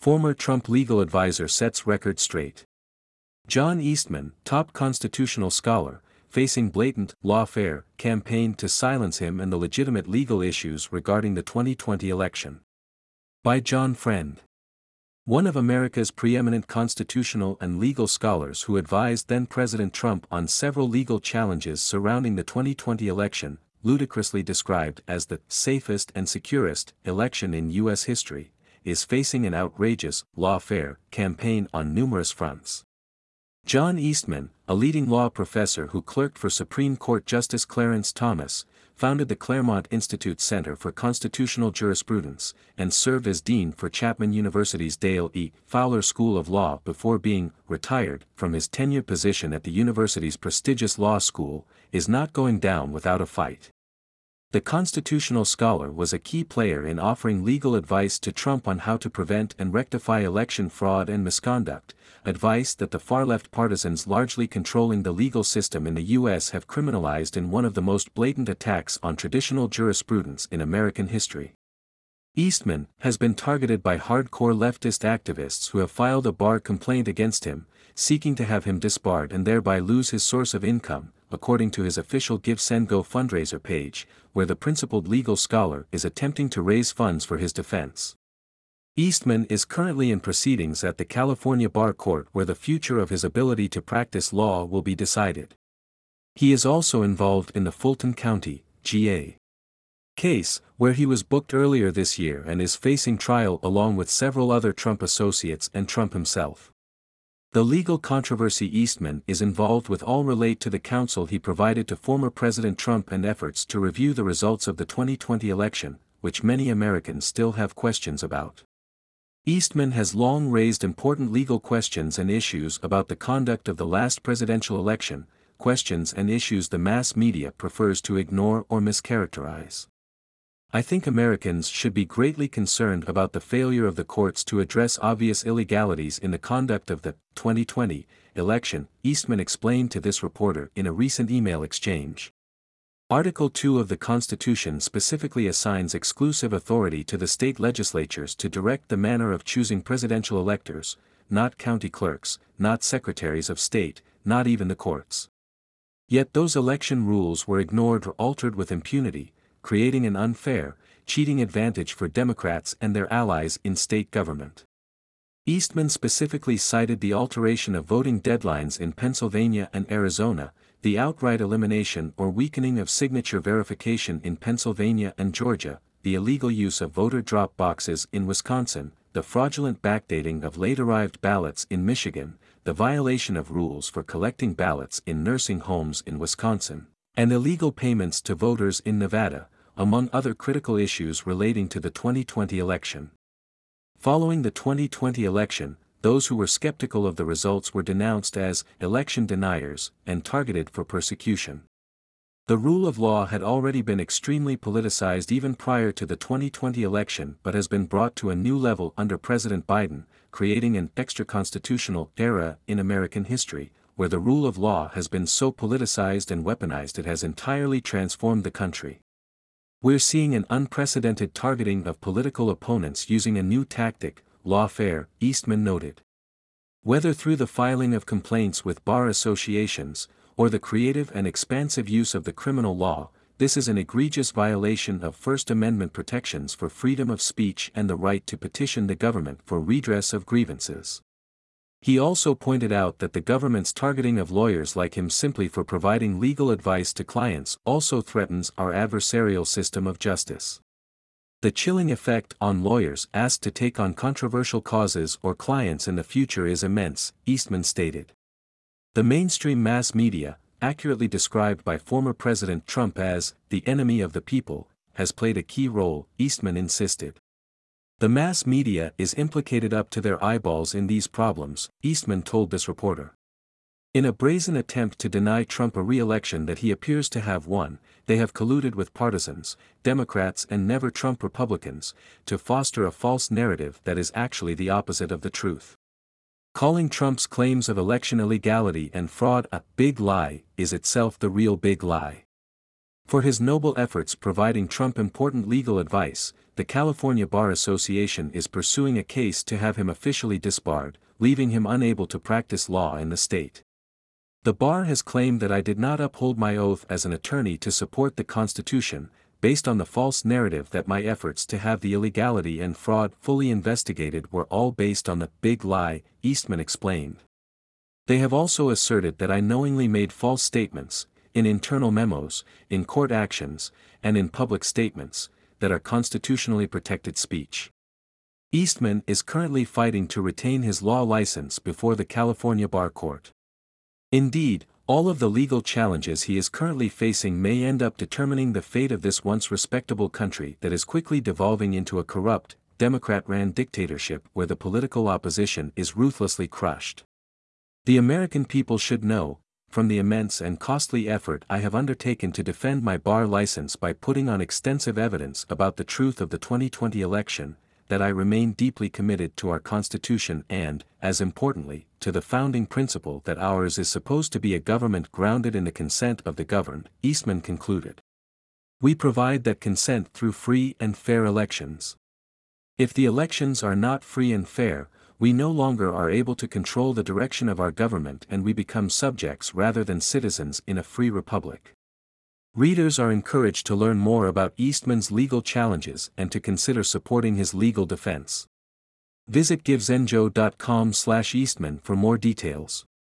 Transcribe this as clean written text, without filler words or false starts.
former Trump legal advisor sets record straight. John Eastman, top constitutional scholar, facing blatant lawfare campaign to silence him and the legitimate legal issues regarding the 2020 election. By John Friend. One of America's preeminent constitutional and legal scholars who advised then-President Trump on several legal challenges surrounding the 2020 election, ludicrously described as the safest and securest election in U.S. history, is facing an outrageous lawfare campaign on numerous fronts. John Eastman, a leading law professor who clerked for Supreme Court Justice Clarence Thomas, founded the Claremont Institute Center for Constitutional Jurisprudence, and served as dean for Chapman University's Dale E. Fowler School of Law before being retired from his tenured position at the university's prestigious law school, is not going down without a fight. The constitutional scholar was a key player in offering legal advice to Trump on how to prevent and rectify election fraud and misconduct, advice that the far-left partisans largely controlling the legal system in the U.S. have criminalized in one of the most blatant attacks on traditional jurisprudence in American history. Eastman has been targeted by hardcore leftist activists who have filed a bar complaint against him, seeking to have him disbarred and thereby lose his source of income, according to his official GiveSendGo fundraiser page, where the principled legal scholar is attempting to raise funds for his defense. Eastman is currently in proceedings at the California Bar Court where the future of his ability to practice law will be decided. He is also involved in the Fulton County, GA. case, where he was booked earlier this year and is facing trial along with several other Trump associates and Trump himself. The legal controversy Eastman is involved with all relate to the counsel he provided to former President Trump and efforts to review the results of the 2020 election, which many Americans still have questions about. Eastman has long raised important legal questions and issues about the conduct of the last presidential election, questions and issues the mass media prefers to ignore or mischaracterize. I think Americans should be greatly concerned about the failure of the courts to address obvious illegalities in the conduct of the 2020 election, Eastman explained to this reporter in a recent email exchange. Article 2 of the Constitution specifically assigns exclusive authority to the state legislatures to direct the manner of choosing presidential electors, not county clerks, not secretaries of state, not even the courts. Yet those election rules were ignored or altered with impunity, creating an unfair, cheating advantage for Democrats and their allies in state government. Eastman specifically cited the alteration of voting deadlines in Pennsylvania and Arizona, the outright elimination or weakening of signature verification in Pennsylvania and Georgia, the illegal use of voter drop boxes in Wisconsin, the fraudulent backdating of late-arrived ballots in Michigan, the violation of rules for collecting ballots in nursing homes in Wisconsin, and illegal payments to voters in Nevada, among other critical issues relating to the 2020 election. Following the 2020 election, those who were skeptical of the results were denounced as election deniers and targeted for persecution. The rule of law had already been extremely politicized even prior to the 2020 election but has been brought to a new level under President Biden, creating an extra-constitutional era in American history, where the rule of law has been so politicized and weaponized it has entirely transformed the country. We're seeing an unprecedented targeting of political opponents using a new tactic, lawfare, Eastman noted. Whether through the filing of complaints with bar associations, or the creative and expansive use of the criminal law, this is an egregious violation of First Amendment protections for freedom of speech and the right to petition the government for redress of grievances. He also pointed out that the government's targeting of lawyers like him simply for providing legal advice to clients also threatens our adversarial system of justice. The chilling effect on lawyers asked to take on controversial causes or clients in the future is immense, Eastman stated. The mainstream mass media, accurately described by former President Trump as the enemy of the people, has played a key role, Eastman insisted. The mass media is implicated up to their eyeballs in these problems, Eastman told this reporter. In a brazen attempt to deny Trump a re-election that he appears to have won, they have colluded with partisans, Democrats and never-Trump Republicans, to foster a false narrative that is actually the opposite of the truth. Calling Trump's claims of election illegality and fraud a big lie is itself the real big lie. For his noble efforts providing Trump important legal advice, the California Bar Association is pursuing a case to have him officially disbarred, leaving him unable to practice law in the state. The bar has claimed that I did not uphold my oath as an attorney to support the Constitution, based on the false narrative that my efforts to have the illegality and fraud fully investigated were all based on the big lie, Eastman explained. They have also asserted that I knowingly made false statements, in internal memos, in court actions, and in public statements, that are constitutionally protected speech. Eastman is currently fighting to retain his law license before the California Bar Court. Indeed, all of the legal challenges he is currently facing may end up determining the fate of this once respectable country that is quickly devolving into a corrupt, Democrat-ran dictatorship where the political opposition is ruthlessly crushed. The American people should know, from the immense and costly effort I have undertaken to defend my bar license by putting on extensive evidence about the truth of the 2020 election, that I remain deeply committed to our Constitution and, as importantly, to the founding principle that ours is supposed to be a government grounded in the consent of the governed, Eastman concluded. We provide that consent through free and fair elections. If the elections are not free and fair, we no longer are able to control the direction of our government and we become subjects rather than citizens in a free republic. Readers are encouraged to learn more about Eastman's legal challenges and to consider supporting his legal defense. Visit givezenjo.com/Eastman for more details.